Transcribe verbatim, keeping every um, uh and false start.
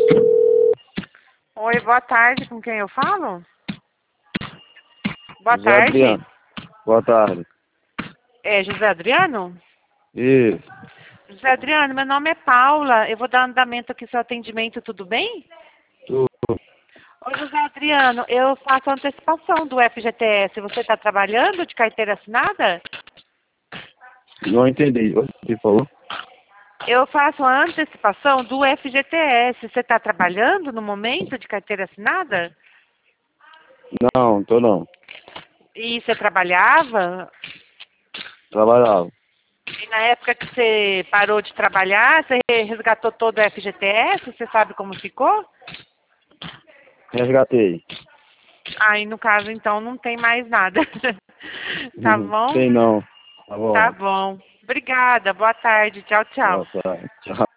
Oi, boa tarde, com quem eu falo? Boa José tarde. Adriano. Boa tarde. É José Adriano? Isso. José Adriano, meu nome é Paula. Eu vou dar andamento aqui ao seu atendimento, tudo bem? Tu Oi, José Adriano, eu faço antecipação do F G T S. Você está trabalhando de carteira assinada? não entendi. Você falou? Eu faço a antecipação do F G T S. Você está trabalhando no momento de carteira assinada? Não, tô não. E você trabalhava? Trabalhava. E na época que você parou de trabalhar, você resgatou todo o F G T S? Você sabe como ficou? Resgatei. Aí, no caso, então, não tem mais nada. Tá bom? Sei não. Tá Tá bom. bom. Obrigada. Boa tarde. Tchau, tchau. Boa tarde. Tchau.